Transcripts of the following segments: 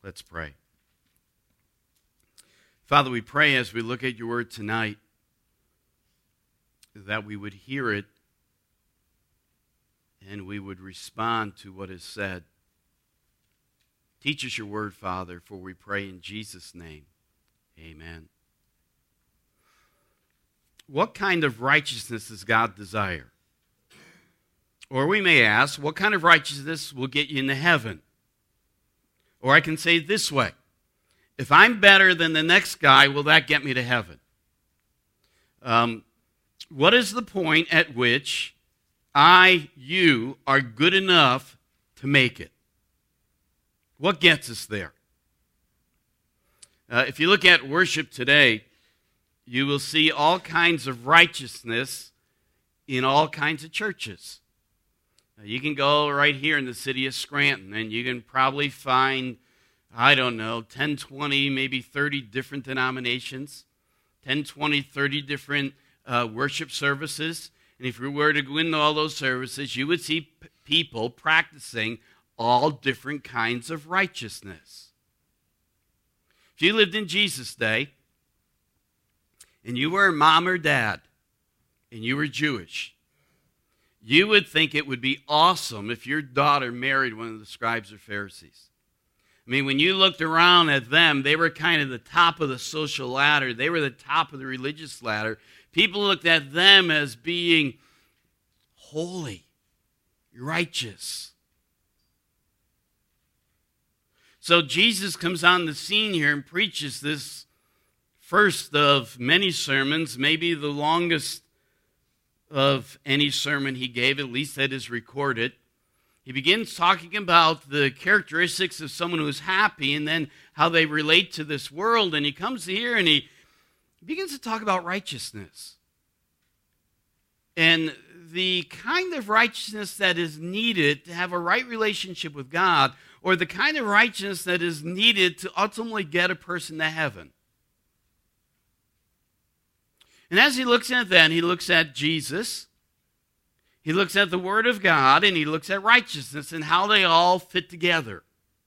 Let's pray. Father, we pray as we look at your word tonight that we would hear it and we would respond to what is said. Teach us your word, Father, for we pray in Jesus' name. Amen. What kind of righteousness does God desire? Or we may ask, what kind of righteousness will get you into heaven? Or I can say it this way. If I'm better than the next guy, will that get me to heaven? What is the point at which you are good enough to make it? What gets us there? If you look at worship today, you will see all kinds of righteousness in all kinds of churches. You can go right here in the city of Scranton, and you can probably find, 10, 20, maybe 30 different denominations, 10, 20, 30 different worship services. And if you were to go into all those services, you would see people practicing all different kinds of righteousness. If you lived in Jesus' day, and you were a mom or dad, and you were Jewish, you would think it would be awesome if your daughter married one of the scribes or Pharisees. I mean, when you looked around at them, they were kind of the top of the social ladder. They were the top of the religious ladder. People looked at them as being holy, righteous. So Jesus comes on the scene here and preaches this first of many sermons, maybe the longest of any sermon he gave, at least that is recorded. He begins talking about the characteristics of someone who is happy and then how they relate to this world. And he comes here and he begins to talk about righteousness. And the kind of righteousness that is needed to have a right relationship with God, or the kind of righteousness that is needed to ultimately get a person to heaven. And as he looks at that, he looks at Jesus, he looks at the Word of God, and he looks at righteousness and how they all fit together.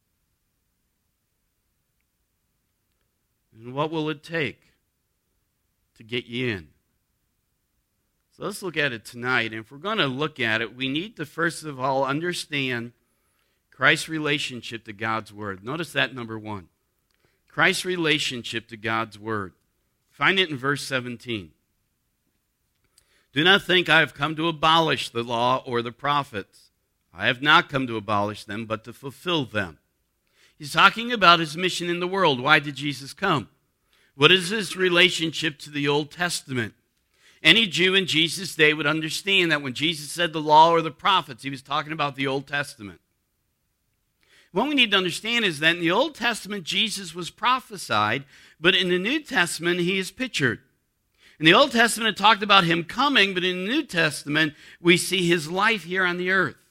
And what will it take to get you in? So let's look at it tonight. And if we're going to look at it, we need to first of all understand Christ's relationship to God's Word. Notice that number one. Christ's relationship to God's Word. Find it in verse 17. Do not think I have come to abolish the law or the prophets. I have not come to abolish them, but to fulfill them. He's talking about his mission in the world. Why did Jesus come? What is his relationship to the Old Testament? Any Jew in Jesus' day would understand that when Jesus said the law or the prophets, he was talking about the Old Testament. What we need to understand is that in the Old Testament, Jesus was prophesied, but in the New Testament, he is pictured. In the Old Testament, it talked about him coming, but in the New Testament, we see his life here on the earth.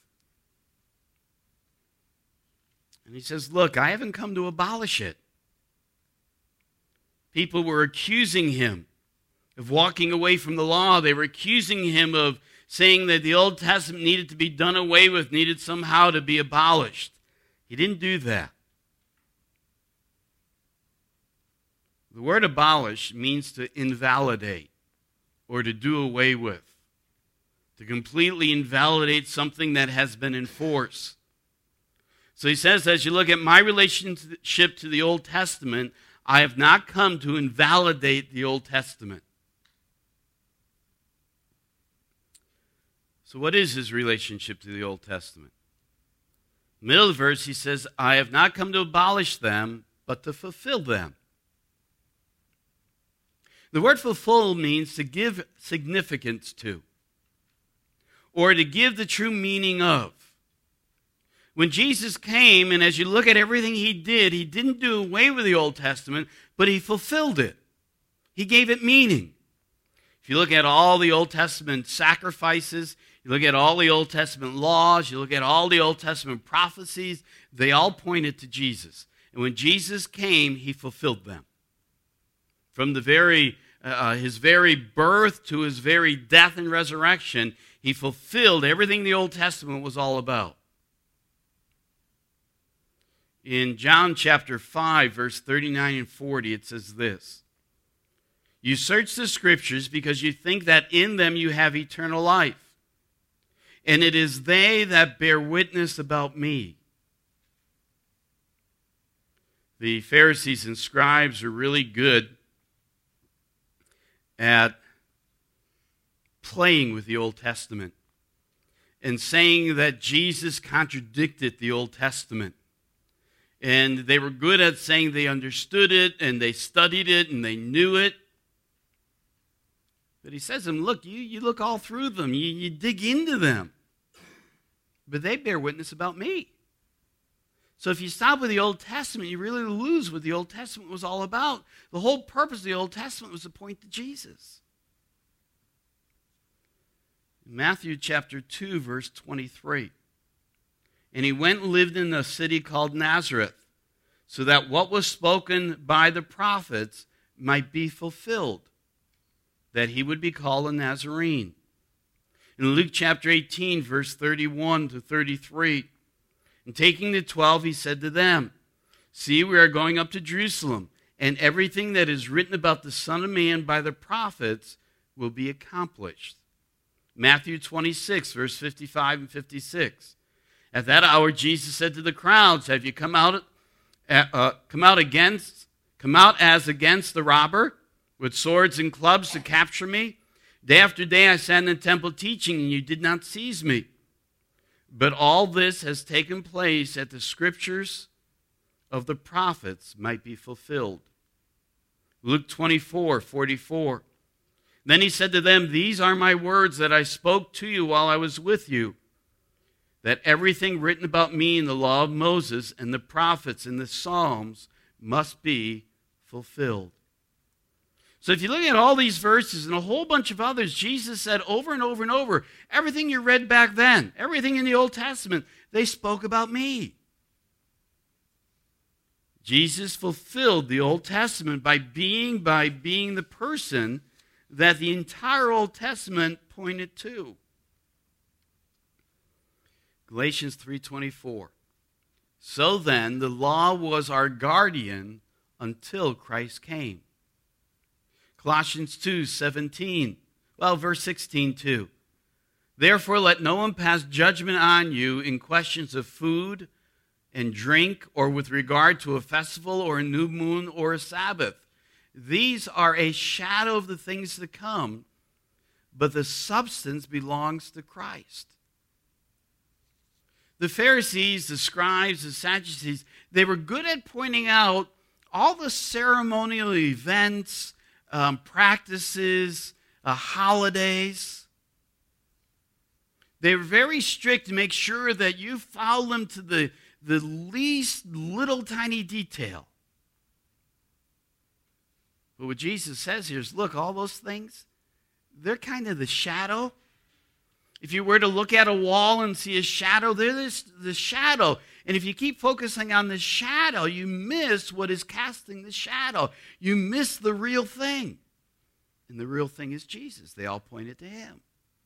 And he says, look, I haven't come to abolish it. People were accusing him of walking away from the law. They were accusing him of saying that the Old Testament needed to be done away with, needed somehow to be abolished. He didn't do that. The word abolish means to invalidate or to do away with, to completely invalidate something that has been in force. So he says, as you look at my relationship to the Old Testament, I have not come to invalidate the Old Testament. So what is his relationship to the Old Testament? Middle of the verse, he says, I have not come to abolish them, but to fulfill them. The word fulfill means to give significance to, or to give the true meaning of. When Jesus came, and as you look at everything he didn't do away with the Old Testament, but he fulfilled it. He gave it meaning. If you look at all the Old Testament sacrifices, you look at all the Old Testament laws, you look at all the Old Testament prophecies, they all pointed to Jesus. And when Jesus came, he fulfilled them. From the his very birth to his very death and resurrection, he fulfilled everything the Old Testament was all about. In John chapter 5, verse 39 and 40, it says this: "You search the Scriptures because you think that in them you have eternal life, and it is they that bear witness about me." The Pharisees and scribes were really good at playing with the Old Testament and saying that Jesus contradicted the Old Testament. And they were good at saying they understood it and they studied it and they knew it. But he says to them, look, you look all through them. You dig into them. But they bear witness about me. So if you stop with the Old Testament, you really lose what the Old Testament was all about. The whole purpose of the Old Testament was to point to Jesus. Matthew chapter 2, verse 23. "And he went and lived in a city called Nazareth, so that what was spoken by the prophets might be fulfilled, that he would be called a Nazarene." In Luke chapter 18, verse 31 to 33, "And taking the 12, he said to them, 'See, we are going up to Jerusalem, and everything that is written about the Son of Man by the prophets will be accomplished.'" Matthew 26, verse 55 and 56. "At that hour Jesus said to the crowds, 'Have you come out as against the robber, with swords and clubs to capture me? Day after day I sat in the temple teaching, and you did not seize me. But all this has taken place that the scriptures of the prophets might be fulfilled.'" Luke 24, 44. "Then he said to them, 'These are my words that I spoke to you while I was with you, that everything written about me in the law of Moses and the prophets and the Psalms must be fulfilled.'" So if you look at all these verses and a whole bunch of others, Jesus said over and over and over, everything you read back then, everything in the Old Testament, they spoke about me. Jesus fulfilled the Old Testament by being the person that the entire Old Testament pointed to. Galatians 3:24. "So then, the law was our guardian until Christ came." Colossians 2:17. Verse 16 too. "Therefore let no one pass judgment on you in questions of food and drink, or with regard to a festival or a new moon or a Sabbath. These are a shadow of the things to come, but the substance belongs to Christ." The Pharisees, the scribes, the Sadducees, they were good at pointing out all the ceremonial events, practices, holidays. They were very strict to make sure that you follow them to the least little tiny detail. But what Jesus says here is, look, all those things, they're kind of the shadow. If you were to look at a wall and see a shadow, there's the shadow. And if you keep focusing on the shadow, you miss what is casting the shadow. You miss the real thing. And the real thing is Jesus. They all pointed to him.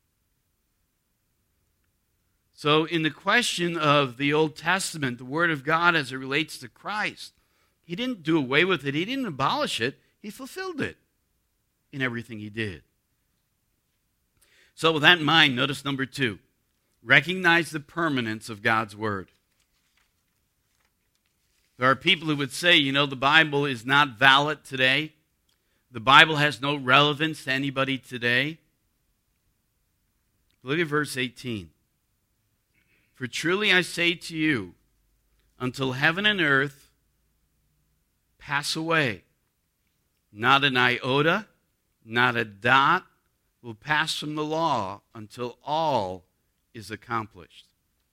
So in the question of the Old Testament, the Word of God as it relates to Christ, he didn't do away with it. He didn't abolish it. He fulfilled it in everything he did. So with that in mind, notice number 2. Recognize the permanence of God's Word. There are people who would say, the Bible is not valid today. The Bible has no relevance to anybody today. Look at verse 18. "For truly I say to you, until heaven and earth pass away, not an iota, not a dot will pass from the law until all is accomplished."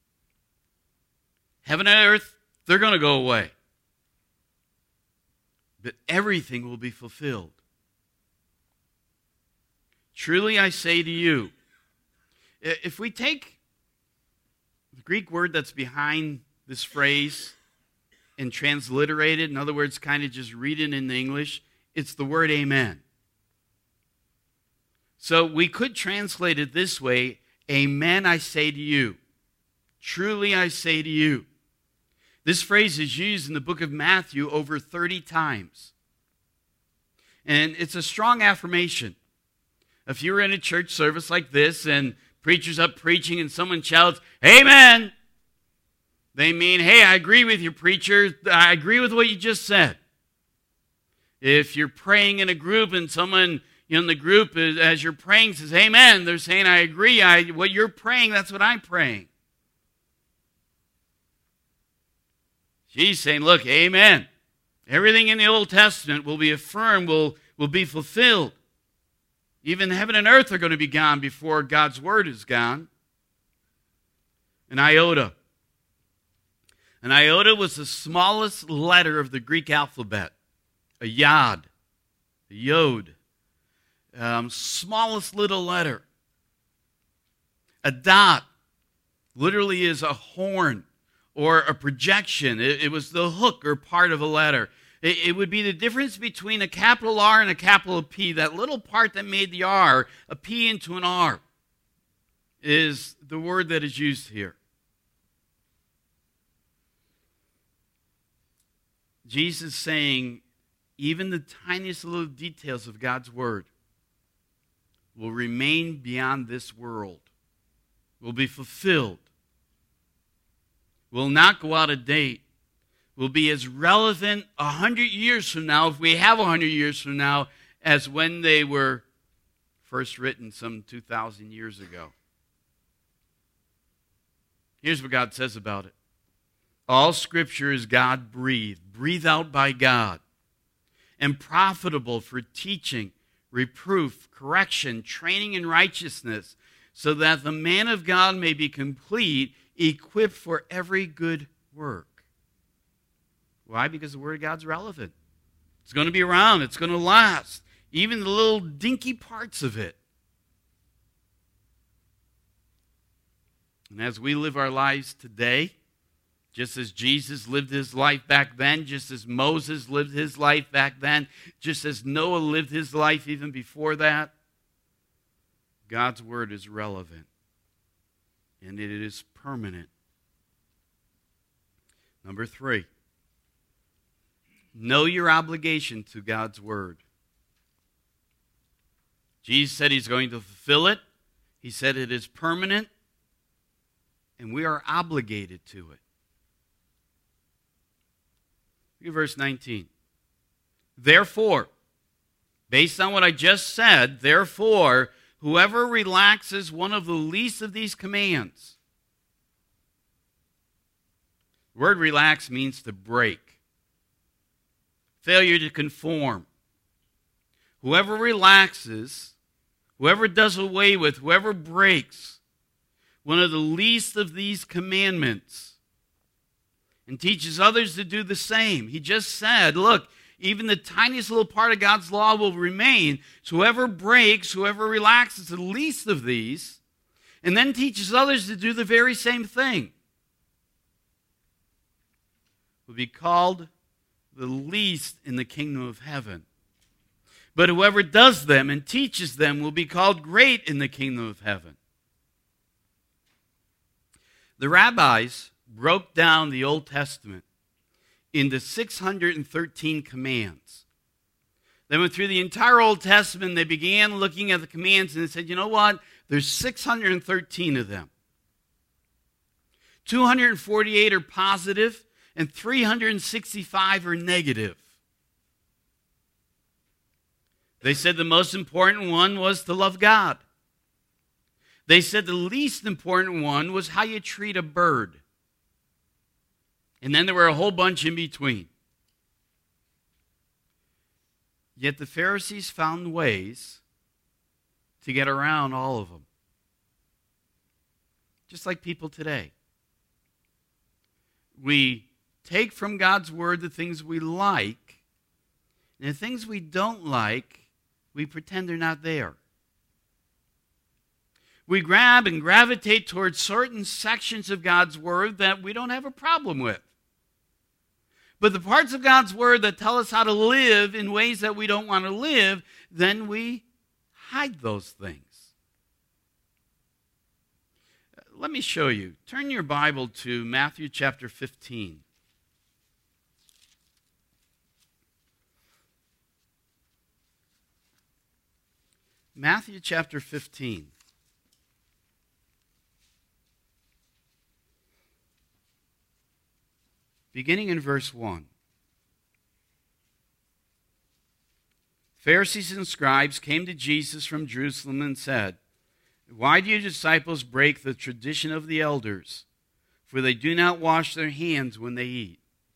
Heaven and earth, they're going to go away. But everything will be fulfilled. Truly I say to you, if we take the Greek word that's behind this phrase and transliterate it, in other words, kind of just read it in English, it's the word amen. So we could translate it this way: amen, I say to you. Truly I say to you. This phrase is used in the book of Matthew over 30 times. And it's a strong affirmation. If you were in a church service like this and preacher's up preaching and someone shouts, "Amen," they mean, "Hey, I agree with you, preacher. I agree with what you just said." If you're praying in a group and someone in the group, as you're praying, says, "Amen," they're saying, "I agree. What you're praying, that's what I'm praying." She's saying, look, amen. Everything in the Old Testament will be affirmed, will be fulfilled. Even heaven and earth are going to be gone before God's word is gone. An iota. An iota was the smallest letter of the Greek alphabet. A yod. A yod. Smallest little letter. A dot literally is a horn or a projection. It was the hook or part of a letter. It would be the difference between a capital R and a capital P. That little part that made the R, a P into an R, is the word that is used here. Jesus saying, even the tiniest little details of God's word will remain beyond this world, will be fulfilled, will not go out of date, will be as relevant 100 years from now, if we have 100 years from now, as when they were first written some 2,000 years ago. Here's what God says about it. All Scripture is God-breathed, breathed out by God, and profitable for teaching, reproof, correction, training in righteousness, so that the man of God may be complete, equipped for every good work. Why? Because the Word of God's relevant. It's going to be around. It's going to last. Even the little dinky parts of it. And as we live our lives today, just as Jesus lived his life back then, just as Moses lived his life back then, just as Noah lived his life even before that, God's Word is relevant. And it is permanent. Number 3. Know your obligation to God's Word. Jesus said he's going to fulfill it. He said it is permanent. And we are obligated to it. Look at verse 19. Therefore, based on what I just said, therefore, whoever relaxes one of the least of these commands. The word relax means to break. Failure to conform. Whoever relaxes, whoever does away with, whoever breaks one of the least of these commandments and teaches others to do the same. He just said, look, even the tiniest little part of God's law will remain. So whoever breaks, whoever relaxes the least of these, and then teaches others to do the very same thing, will be called the least in the kingdom of heaven. But whoever does them and teaches them will be called great in the kingdom of heaven. The rabbis broke down the Old Testament into 613 commands. They went through the entire Old Testament. They began looking at the commands and they said, you know what? There's 613 of them. 248 are positive and 365 are negative. They said the most important one was to love God. They said the least important one was how you treat a bird. And then there were a whole bunch in between. Yet the Pharisees found ways to get around all of them. Just like people today. We take from God's Word the things we like, and the things we don't like, we pretend they're not there. We grab and gravitate towards certain sections of God's Word that we don't have a problem with. But the parts of God's Word that tell us how to live in ways that we don't want to live, then we hide those things. Let me show you. Turn your Bible to Matthew chapter 15. Matthew chapter 15. Beginning in verse 1. Pharisees and scribes came to Jesus from Jerusalem and said, "Why do your disciples break the tradition of the elders? For they do not wash their hands when they eat."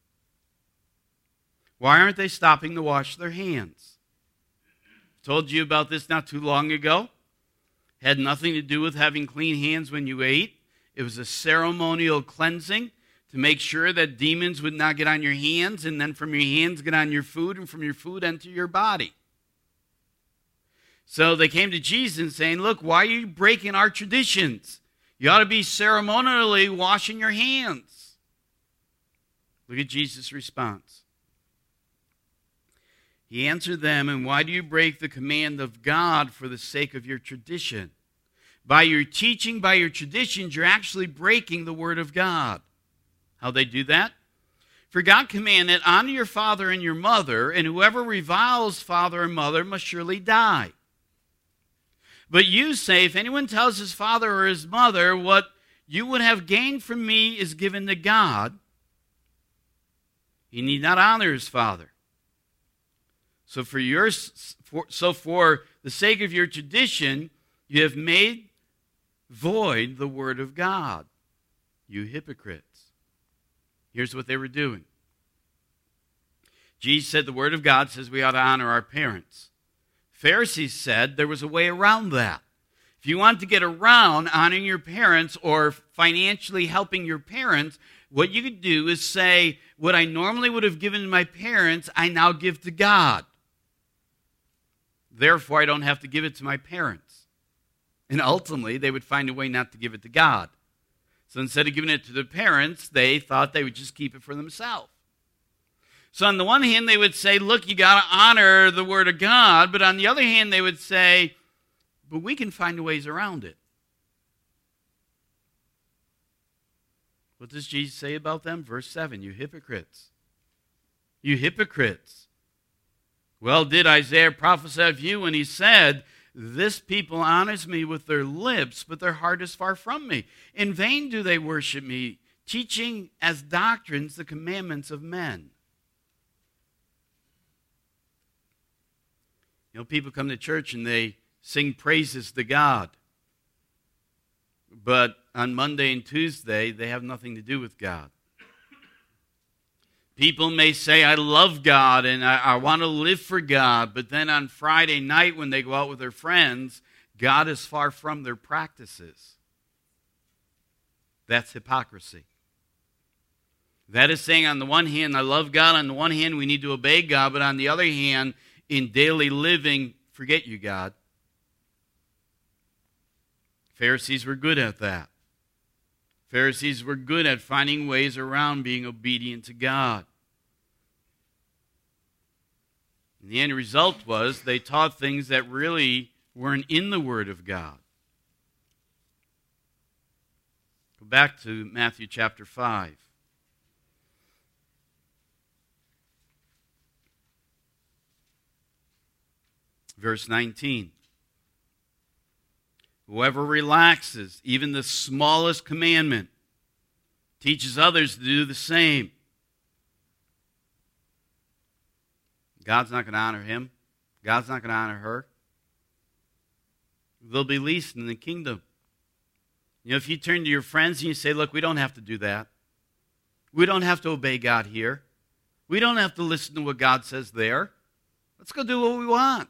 Why aren't they stopping to wash their hands? Told you about this not too long ago. Had nothing to do with having clean hands when you ate. It was a ceremonial cleansing to make sure that demons would not get on your hands, and then from your hands get on your food, and from your food enter your body. So they came to Jesus saying, "Look, why are you breaking our traditions? You ought to be ceremonially washing your hands." Look at Jesus' response. He answered them, "And why do you break the command of God for the sake of your tradition? By your teaching, by your traditions, you're actually breaking the word of God." How they do that? For God commanded, "Honor your father and your mother, and whoever reviles father or mother must surely die." But you say, if anyone tells his father or his mother, what you would have gained from me is given to God, he need not honor his father. So for the sake of your tradition, you have made void the word of God, you hypocrites. Here's what they were doing. Jesus said the word of God says we ought to honor our parents. Pharisees said there was a way around that. If you want to get around honoring your parents or financially helping your parents, what you could do is say, what I normally would have given to my parents, I now give to God. Therefore, I don't have to give it to my parents. And ultimately, they would find a way not to give it to God. So instead of giving it to their parents, they thought they would just keep it for themselves. So on the one hand, they would say, look, you got to honor the word of God. But on the other hand, they would say, but we can find ways around it. What does Jesus say about them? Verse 7, you hypocrites. You hypocrites. Well, did Isaiah prophesy of you when he said, this people honors me with their lips, but their heart is far from me. In vain do they worship me, teaching as doctrines the commandments of men. You know, people come to church and they sing praises to God. But on Monday and Tuesday, they have nothing to do with God. People may say, I love God and I want to live for God. But then on Friday night when they go out with their friends, God is far from their practices. That's hypocrisy. That is saying on the one hand, I love God. On the one hand, we need to obey God. But on the other hand, in daily living, forget you, God. Pharisees were good at that. Pharisees were good at finding ways around being obedient to God. And the end result was they taught things that really weren't in the Word of God. Go back to Matthew chapter 5. Verse 19. Whoever relaxes even the smallest commandment teaches others to do the same. God's not going to honor him. God's not going to honor her. They'll be least in the kingdom. You know, if you turn to your friends and you say, look, we don't have to do that. We don't have to obey God here. We don't have to listen to what God says there. Let's go do what we want.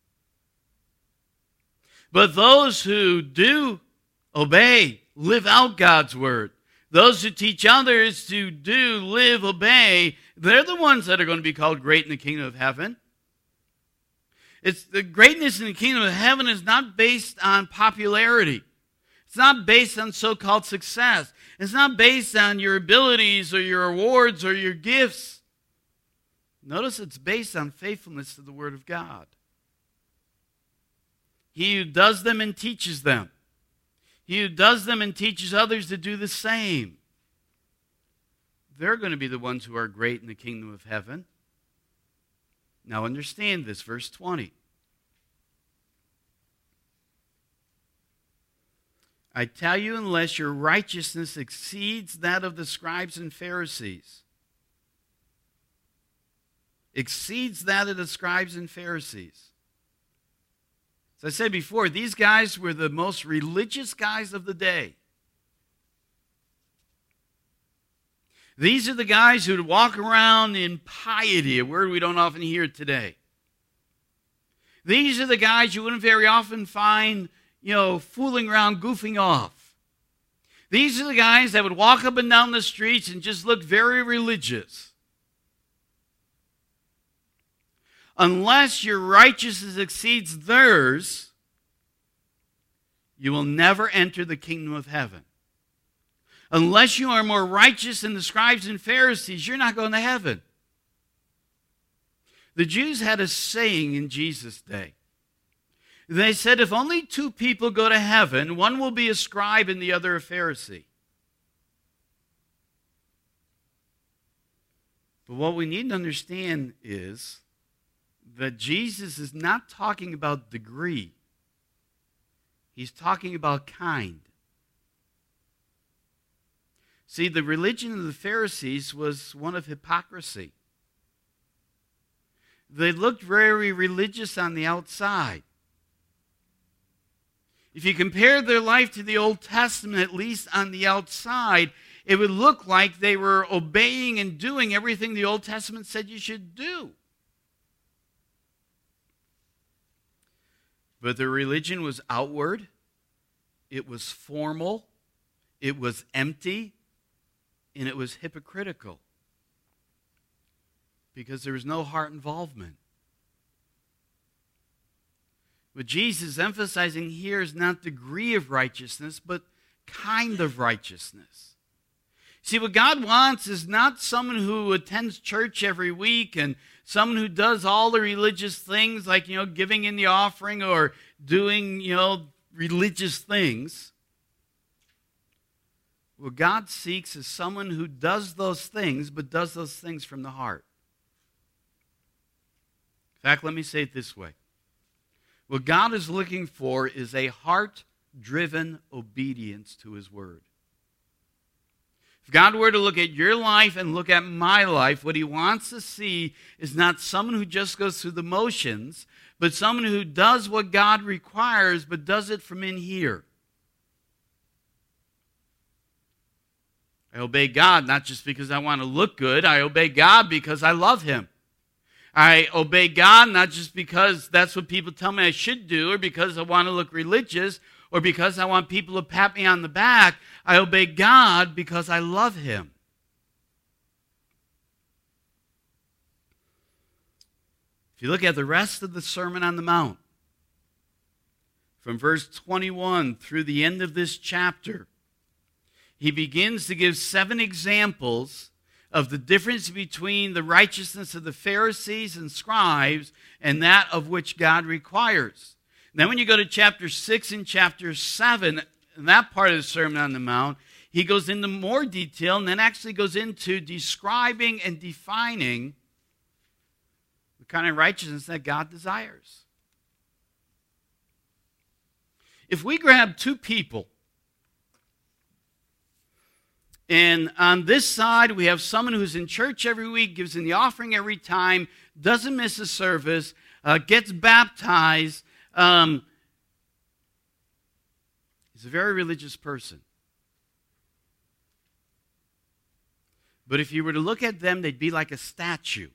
But those who do obey, live out God's word. Those who teach others to do, live, obey, they're the ones that are going to be called great in the kingdom of heaven. It's the greatness in the kingdom of heaven is not based on popularity. It's not based on so-called success. It's not based on your abilities or your awards or your gifts. Notice it's based on faithfulness to the word of God. He who does them and teaches them. He who does them and teaches others to do the same. They're going to be the ones who are great in the kingdom of heaven. Now understand this, verse 20. I tell you, unless your righteousness exceeds that of the scribes and Pharisees. Exceeds that of the scribes and Pharisees. As I said before, these guys were the most religious guys of the day. These are the guys who would walk around in piety, a word we don't often hear today. These are the guys you wouldn't very often find, fooling around, goofing off. These are the guys that would walk up and down the streets and just look very religious. Unless your righteousness exceeds theirs, you will never enter the kingdom of heaven. Unless you are more righteous than the scribes and Pharisees, you're not going to heaven. The Jews had a saying in Jesus' day. They said, if only two people go to heaven, one will be a scribe and the other a Pharisee. But what we need to understand is that Jesus is not talking about degree. He's talking about kind. See, the religion of the Pharisees was one of hypocrisy. They looked very religious on the outside. If you compare their life to the Old Testament, at least on the outside, it would look like they were obeying and doing everything the Old Testament said you should do. But their religion was outward, it was formal, it was empty, and it was hypocritical. Because there was no heart involvement. What Jesus is emphasizing here is not degree of righteousness, but kind of righteousness. See, what God wants is not someone who attends church every week and someone who does all the religious things like, giving in the offering or doing, religious things. What God seeks is someone who does those things, but does those things from the heart. In fact, let me say it this way. What God is looking for is a heart-driven obedience to His Word. If God were to look at your life and look at my life, what He wants to see is not someone who just goes through the motions, but someone who does what God requires, but does it from in here. I obey God not just because I want to look good. I obey God because I love Him. I obey God not just because that's what people tell me I should do or because I want to look religious or because I want people to pat me on the back. I obey God because I love Him. If you look at the rest of the Sermon on the Mount, from verse 21 through the end of this chapter, He begins to give 7 examples of the difference between the righteousness of the Pharisees and scribes and that of which God requires. Then when you go to chapter 6 and chapter 7, in that part of the Sermon on the Mount, he goes into more detail and then actually goes into describing and defining the kind of righteousness that God desires. If we grab 2 people, and on this side, we have someone who's in church every week, gives in the offering every time, doesn't miss a service, gets baptized. He's a very religious person. But if you were to look at them, they'd be like a statue.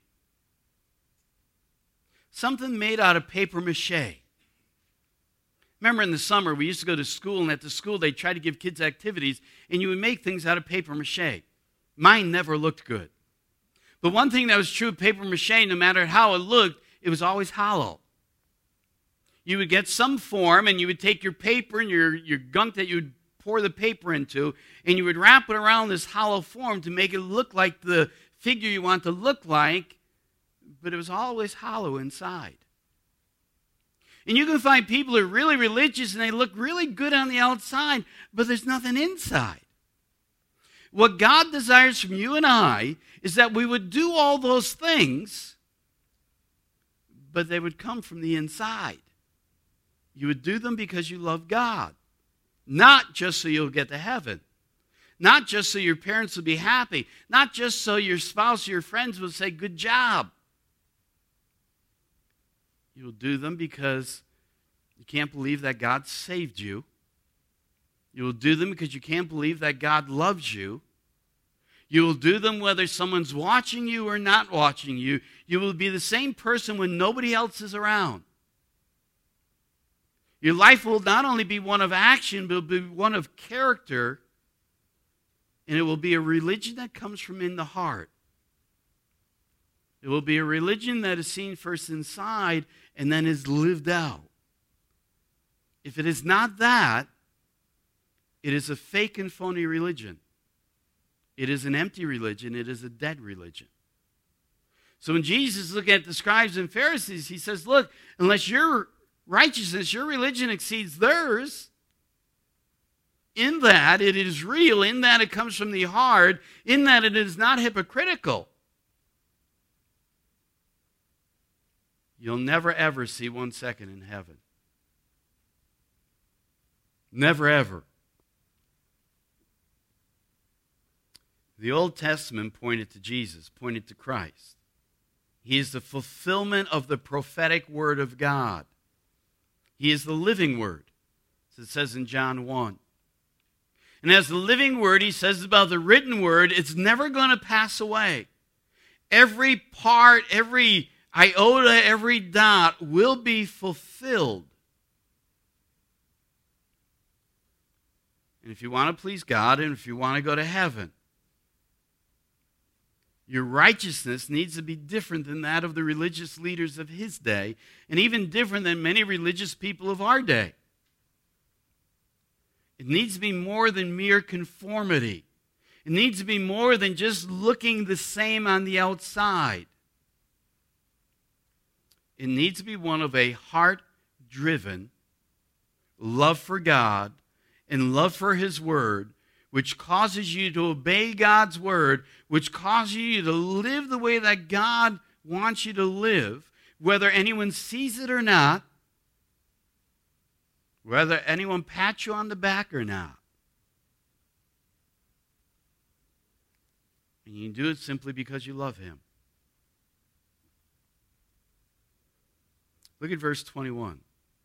Something made out of paper mache. Remember in the summer, we used to go to school, and at the school, they'd try to give kids activities, and you would make things out of paper mache. Mine never looked good. But one thing that was true of paper mache, no matter how it looked, it was always hollow. You would get some form, and you would take your paper and your gunk that you would pour the paper into, and you would wrap it around this hollow form to make it look like the figure you want to look like, but it was always hollow inside. And you can find people who are really religious and they look really good on the outside, but there's nothing inside. What God desires from you and I is that we would do all those things, but they would come from the inside. You would do them because you love God. Not just so you'll get to heaven. Not just so your parents will be happy. Not just so your spouse or your friends will say, good job. You will do them because you can't believe that God saved you. You will do them because you can't believe that God loves you. You will do them whether someone's watching you or not watching you. You will be the same person when nobody else is around. Your life will not only be one of action, but it will be one of character. And it will be a religion that comes from in the heart. It will be a religion that is seen first inside and then is lived out. If it is not that, it is a fake and phony religion. It is an empty religion. It is a dead religion. So when Jesus is looking at the scribes and Pharisees, he says, look, unless your righteousness, your religion exceeds theirs, in that it is real, in that it comes from the heart, in that it is not hypocritical, you'll never ever see 1 second in heaven. Never ever. The Old Testament pointed to Jesus, pointed to Christ. He is the fulfillment of the prophetic word of God. He is the living word, as it says in John 1. And as the living word, he says about the written word, it's never going to pass away. Every part, every iota, every dot will be fulfilled. And if you want to please God and if you want to go to heaven, your righteousness needs to be different than that of the religious leaders of his day, and even different than many religious people of our day. It needs to be more than mere conformity. It needs to be more than just looking the same on the outside. It needs to be one of a heart-driven love for God and love for his word, which causes you to obey God's word, which causes you to live the way that God wants you to live, whether anyone sees it or not, whether anyone pats you on the back or not. And you can do it simply because you love him. Look at verse 21.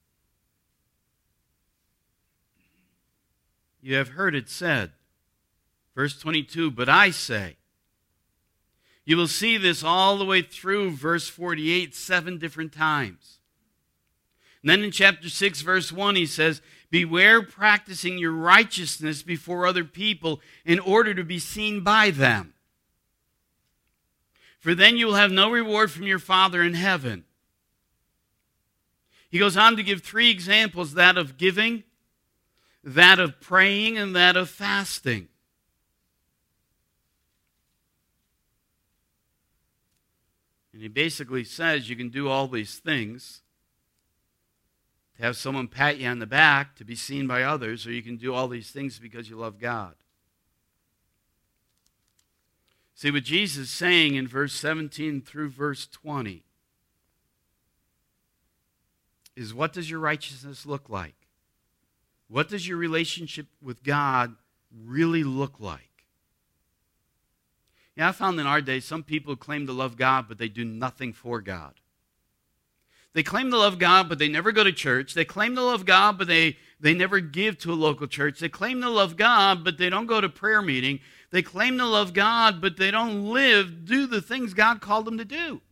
You have heard it said. Verse 22, but I say. You will see this all the way through verse 48, 7 different times. And then in chapter 6, verse 1, he says, beware practicing your righteousness before other people in order to be seen by them. For then you will have no reward from your Father in heaven. He goes on to give 3 examples, that of giving, that of praying, and that of fasting. And he basically says you can do all these things to have someone pat you on the back, to be seen by others, or you can do all these things because you love God. See what Jesus is saying in verse 17 through verse 20 is, what does your righteousness look like? What does your relationship with God really look like? Yeah, I found in our day some people claim to love God, but they do nothing for God. They claim to love God, but they never go to church. They claim to love God, but they never give to a local church. They claim to love God, but they don't go to prayer meeting. They claim to love God, but they don't do the things God called them to do.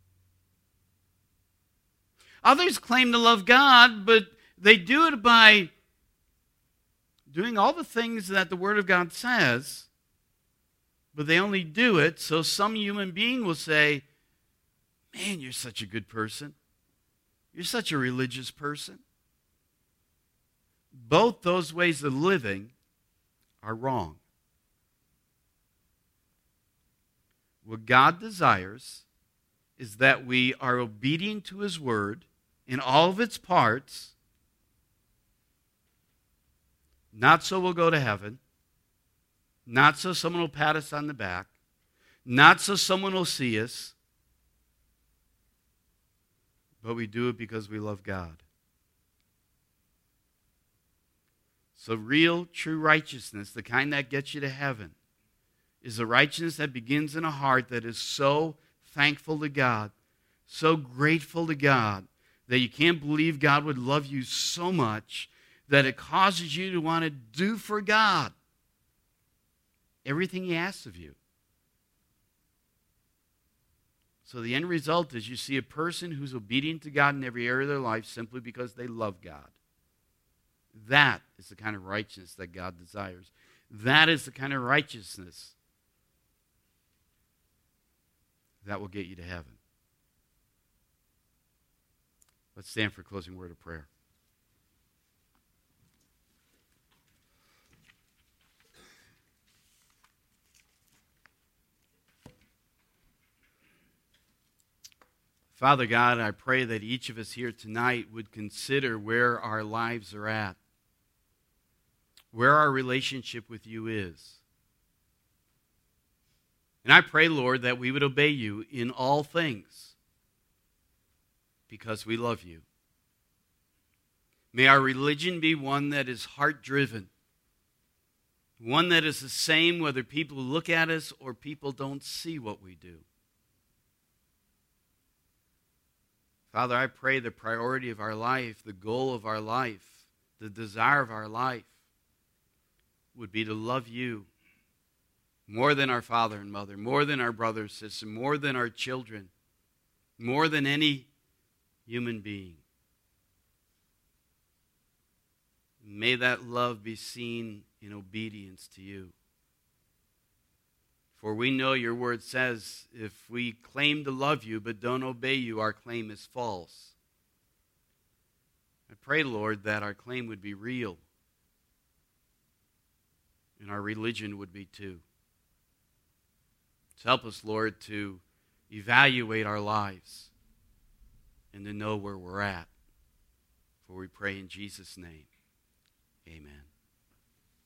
Others claim to love God, but they do it by doing all the things that the Word of God says, but they only do it so some human being will say, man, you're such a good person. You're such a religious person. Both those ways of living are wrong. What God desires is that we are obedient to his word in all of its parts, not so we'll go to heaven, not so someone will pat us on the back, not so someone will see us, but we do it because we love God. So real, true righteousness, the kind that gets you to heaven, is a righteousness that begins in a heart that is so thankful to God, so grateful to God, that you can't believe God would love you so much that it causes you to want to do for God everything He asks of you. So the end result is you see a person who's obedient to God in every area of their life simply because they love God. That is the kind of righteousness that God desires. That is the kind of righteousness that will get you to heaven. Let's stand for a closing word of prayer. Father God, I pray that each of us here tonight would consider where our lives are at, where our relationship with you is. And I pray, Lord, that we would obey you in all things because we love you. May our religion be one that is heart-driven, one that is the same whether people look at us or people don't see what we do. Father, I pray the priority of our life, the goal of our life, the desire of our life would be to love you more than our father and mother, more than our brother and sister, more than our children, more than any human being. May that love be seen in obedience to you. For we know your word says, if we claim to love you but don't obey you, our claim is false. I pray, Lord, that our claim would be real, and our religion would be too. So help us, Lord, to evaluate our lives and to know where we're at. For we pray in Jesus' name, amen.